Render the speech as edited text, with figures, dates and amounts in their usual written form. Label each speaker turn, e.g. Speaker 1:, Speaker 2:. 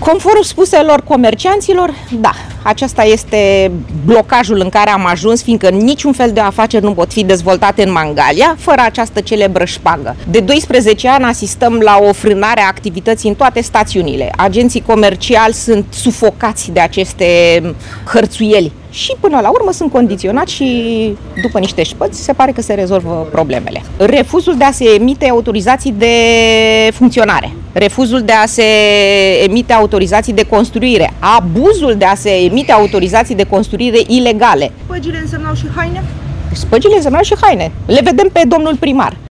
Speaker 1: Conform spuselor comercianților, da, acesta este blocajul în care am ajuns, fiindcă niciun fel de afaceri nu pot fi dezvoltate în Mangalia fără această celebră șpagă. De 12 ani asistăm la o frânare a activității în toate stațiunile. Agenții comerciali sunt sufocați de aceste hărțuieli și până la urmă sunt condiționați și după niște șpăți se pare că se rezolvă problemele. Refuzul de a se emite autorizații de funcționare, refuzul de a se emite autorizații de construire, abuzul de a se emite autorizații de construire ilegale.
Speaker 2: Spăgile însemnau și haine?
Speaker 1: Spăgile însemnau și haine. Le vedem pe domnul primar.